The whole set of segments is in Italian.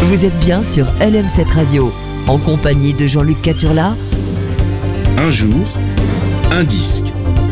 Vous êtes bien sur LM7 Radio, en compagnie de Jean-Luc Caturla. Un jour, un disque.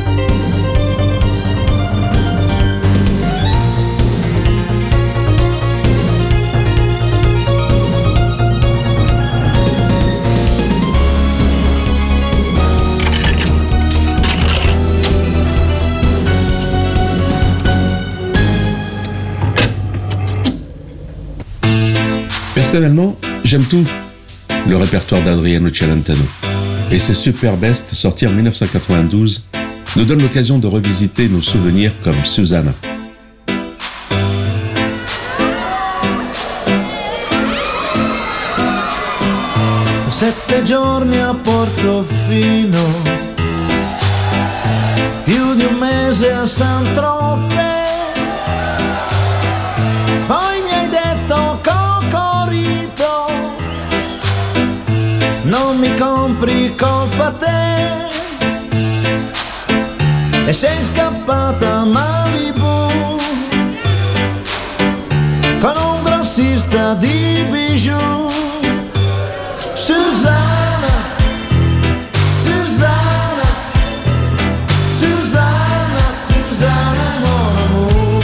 Personnellement, j'aime tout le répertoire d'Adriano Celentano. Et ces super best sortis en 1992 nous donnent l'occasion de revisiter nos souvenirs comme Susanna. Sette giorni a Portofino, più di un mese a Saint-Tropez. Poi mi hai detto Cocorito, non mi compri, colpa te. E sei scappata a Malibu con un grossista di bijou. Susanna, Susanna, Susanna, Susanna, mon amour.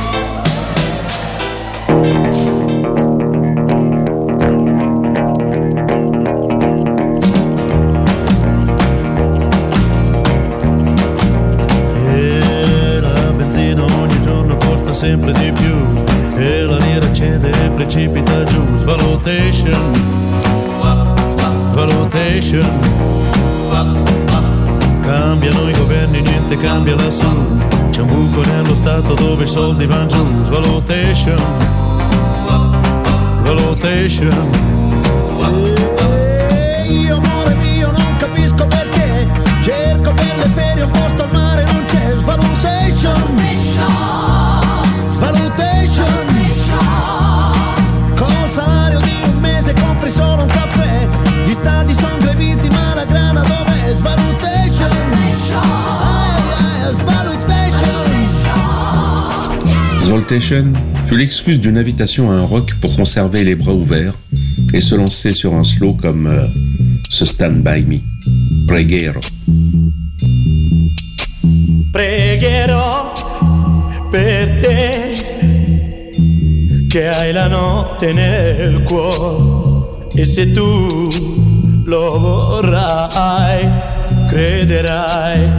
E la benzina ogni giorno costa sempre di più, e la lira cede e precipita giù. Svalutation, valutation. Cambiano i governi, niente cambia lassù. C'è un buco nello stato dove i soldi vanno giù. Valutation, valutation. Io amore mio non capisco perché cerco per le ferie un posto al mare, non c'è. Svalutation, svalutation. Col salario di un mese compri solo un caffè. Gli stadi sono greviti ma la grana dov'è? Svalutation, svalutation. Svalutation fut l'excuse d'une invitation à un rock pour conserver les bras ouverts et se lancer sur un slow comme ce Stand By Me. Pregherò. Pregherò per te che hai la notte nel cuore, e se tu lo vorrai, crederai.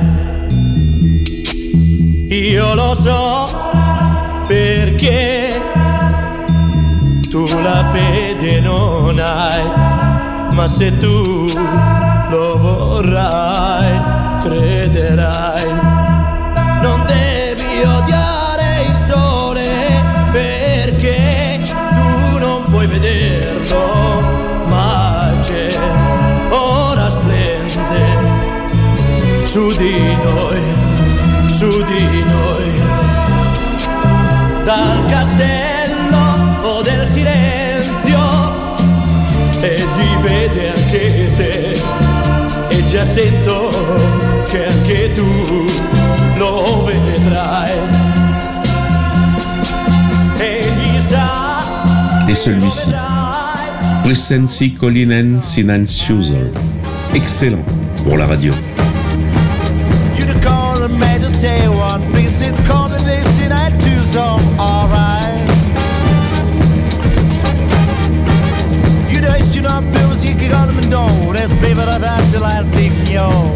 Io lo so perché tu la fede non hai, ma se tu lo vorrai, crederai. Non devi odiare il sole perché tu non puoi vederlo, ma c'è, ora splende su di noi, su di noi. Dal castello del silenzio, e li vede anche te, e già sento che anche tu lo vedrai. Egli sa. Et celui-ci, Presensi Collinen Sinansiusol. Excellent pour la radio. Unicorn made us say one piece in coordination and two song, alright. You know it's not feels you can on them know. Let's be better than till I think yo.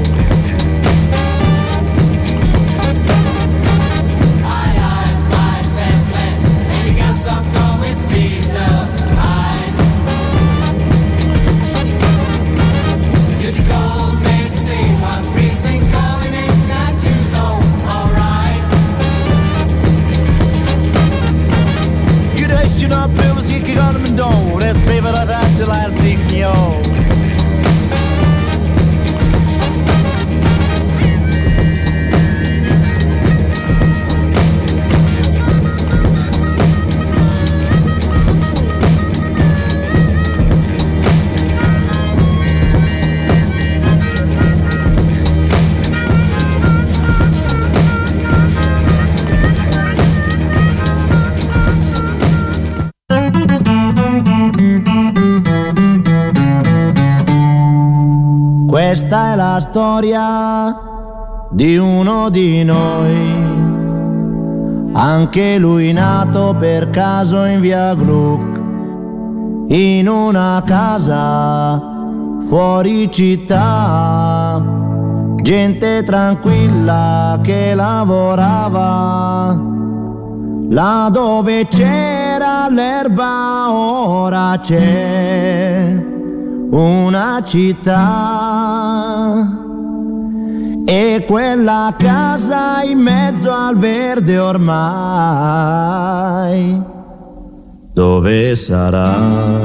Questa è la storia di uno di noi, anche lui nato per caso in via Gluck, in una casa fuori città, gente tranquilla che lavorava, là dove c'era l'erba ora c'è una città. E quella casa in mezzo al verde ormai, dove sarà?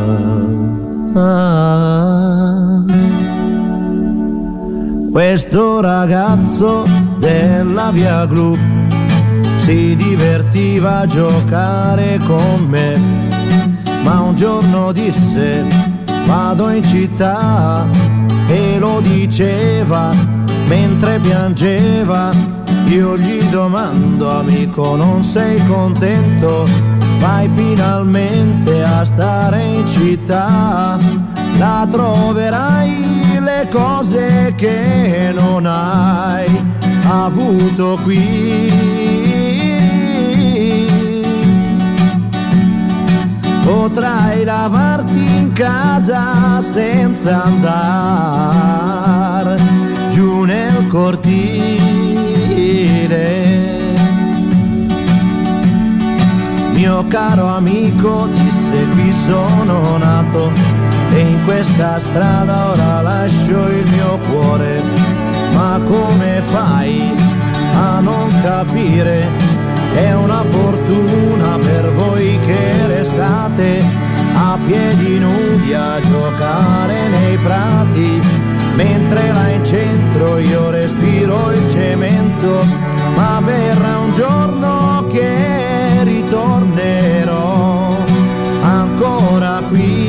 Questo ragazzo della via Gluck si divertiva a giocare con me, ma un giorno disse vado in città, e lo diceva mentre piangeva. Io gli domando, amico, non sei contento? Vai finalmente a stare in città, là troverai le cose che non hai avuto qui. Potrai lavarti in casa senza andare giù nel cortile. Mio caro amico, disse, qui sono nato e in questa strada ora lascio il mio cuore. Ma come fai a non capire? È una fortuna per voi che restate a piedi nudi a giocare nei prati, mentre là in centro io respiro il cemento. Ma verrà un giorno che ritornerò ancora qui,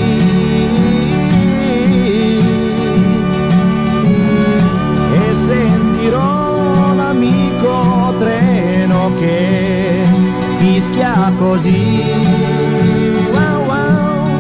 e sentirò l'amico treno che fischia così. Wow, wow.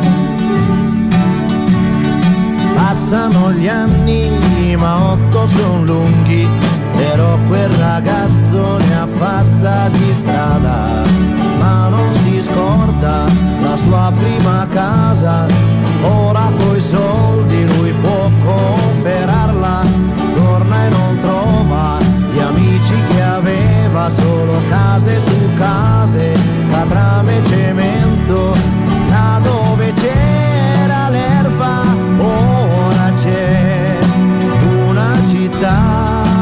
Passano gli anni ma 8 son lunghi, però quel ragazzo ne ha fatta di strada, ma non si scorda la sua prima casa. Ora coi soldi lui può comprarla, torna e non trova gli amici che aveva, solo case su case, catrame e cemento. Da dove c'era l'erba ora c'è una città.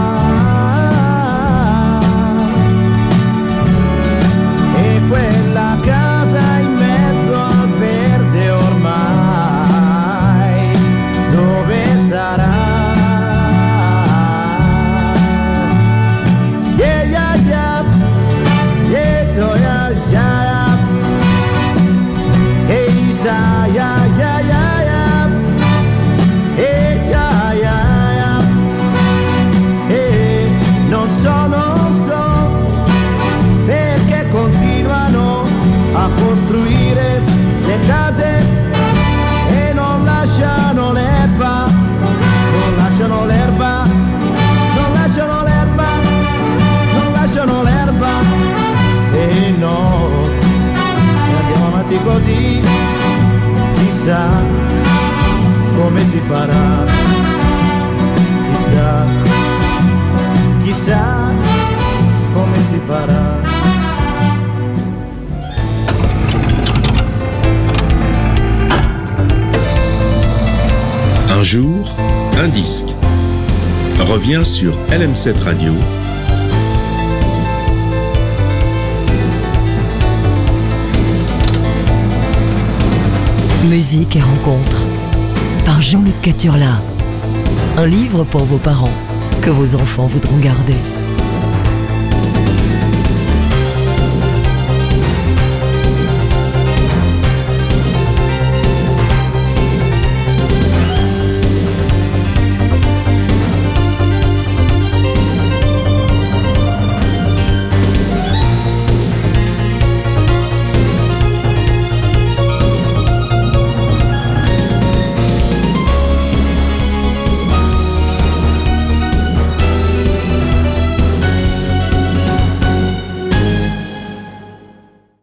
Quella casa in mezzo al verde ormai, dove sarà? Yeah, yeah, yeah, yeah, yeah, yeah, hey, yeah, yeah, yeah, yeah, hey, yeah, yeah, hey, non so perché continuano a costruire le case e non lasciano l'erba, non lasciano l'erba, non lasciano l'erba, non lasciano l'erba. E no, andiamo avanti così, chissà come si farà, chissà, chissà come si farà. Un jour, un disque revient sur LM7 Radio. Musique et rencontres par Jean-Luc Caturla. Un livre pour vos parents que vos enfants voudront garder.